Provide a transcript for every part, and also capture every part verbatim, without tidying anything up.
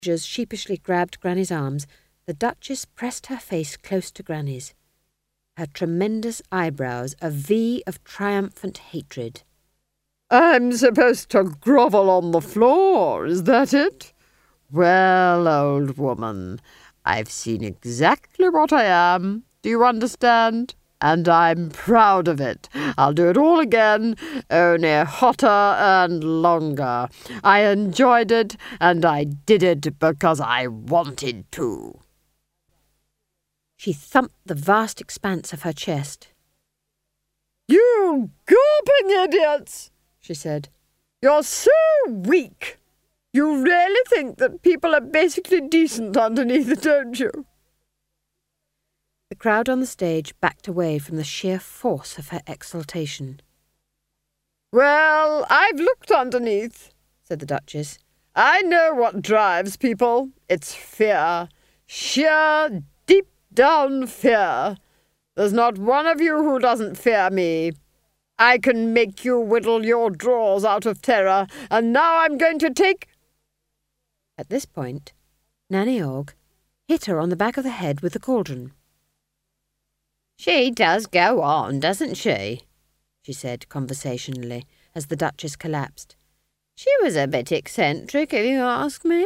soldiers sheepishly grabbed Granny's arms, the Duchess pressed her face close to Granny's, her tremendous eyebrows a V of triumphant hatred. "I'm supposed to grovel on the floor, is that it? Well, old woman, I've seen exactly what I am, do you understand? And I'm proud of it. I'll do it all again, only hotter and longer. I enjoyed it, and I did it because I wanted to." She thumped the vast expanse of her chest. "You gawping idiots," she said. "You're so weak. You really think that people are basically decent underneath it, don't you?" The crowd on the stage backed away from the sheer force of her exultation. "Well, I've looked underneath," said the Duchess. "I know what drives people. It's fear. Sheer, deep-down fear. There's not one of you who doesn't fear me. I can make you whittle your drawers out of terror, and now I'm going to take—" At this point, Nanny Ogg hit her on the back of the head with the cauldron. "She does go on, doesn't she?" she said conversationally, as the Duchess collapsed. "She was a bit eccentric, if you ask me."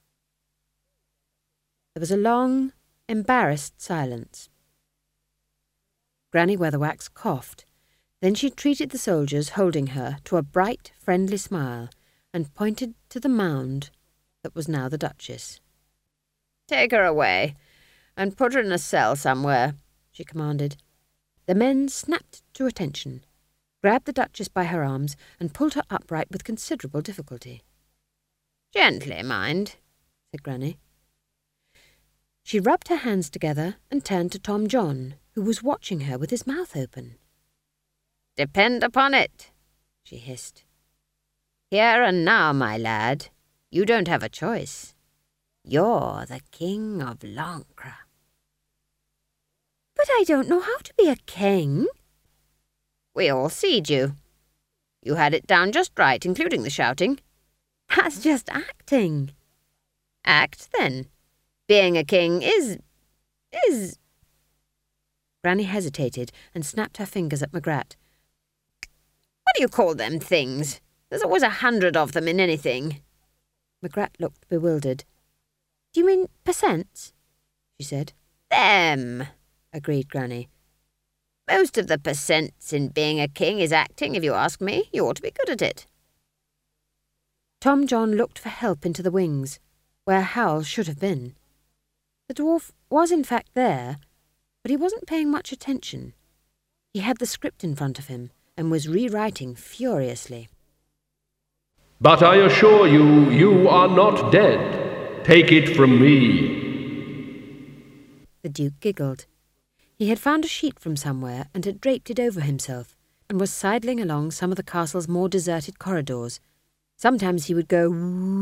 There was a long, embarrassed silence. Granny Weatherwax coughed. Then she treated the soldiers holding her to a bright, friendly smile and pointed to the mound that was now the Duchess. "Take her away and put her in a cell somewhere," she commanded. The men snapped to attention, grabbed the Duchess by her arms and pulled her upright with considerable difficulty. "Gently, mind," said Granny. She rubbed her hands together and turned to Tom John, who was watching her with his mouth open. "Depend upon it," she hissed. "Here and now, my lad, you don't have a choice. You're the King of Lancre." "But I don't know how to be a king." "We all seed you. You had it down just right, including the shouting." "That's just acting." "Act, then. Being a king is... is..." Granny hesitated and snapped her fingers at Magrat. "What do you call them things? There's always a hundred of them in anything." Magrat looked bewildered. "Do you mean percents?" she said. "Them," agreed Granny. "Most of the percents in being a king is acting, if you ask me. You ought to be good at it." Tom John looked for help into the wings, where Hal should have been. The dwarf was in fact there, but he wasn't paying much attention. He had the script in front of him and was rewriting furiously. "But I assure you, you are not dead. Take it from me." The Duke giggled. He had found a sheet from somewhere and had draped it over himself, and was sidling along some of the castle's more deserted corridors. Sometimes he would go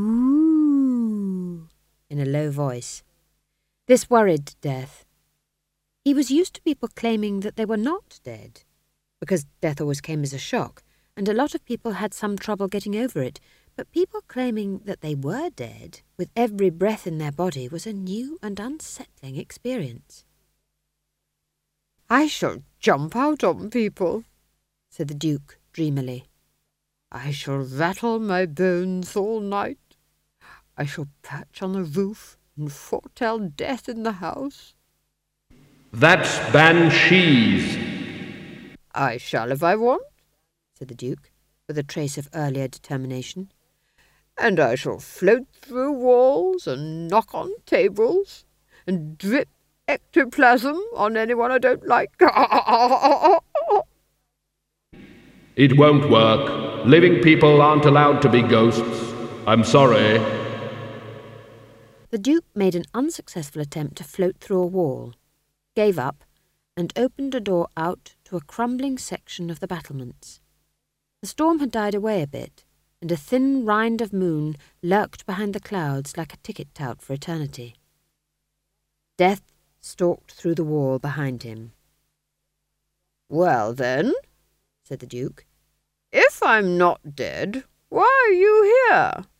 woo in a low voice. This worried Death. He was used to people claiming that they were not dead, because death always came as a shock, and a lot of people had some trouble getting over it, but people claiming that they were dead, with every breath in their body, was a new and unsettling experience. "I shall jump out on people," said the Duke dreamily. "I shall rattle my bones all night. I shall perch on the roof and foretell death in the house." "That's banshees." "I shall if I want," said the Duke, with a trace of earlier determination. "And I shall float through walls and knock on tables and drip ectoplasm on anyone I don't like." "It won't work. Living people aren't allowed to be ghosts. I'm sorry." The Duke made an unsuccessful attempt to float through a wall, gave up, and opened a door out to a crumbling section of the battlements. The storm had died away a bit, and a thin rind of moon lurked behind the clouds like a ticket tout for eternity. Death stalked through the wall behind him. "Well, then," said the Duke, "if I'm not dead, why are you here?"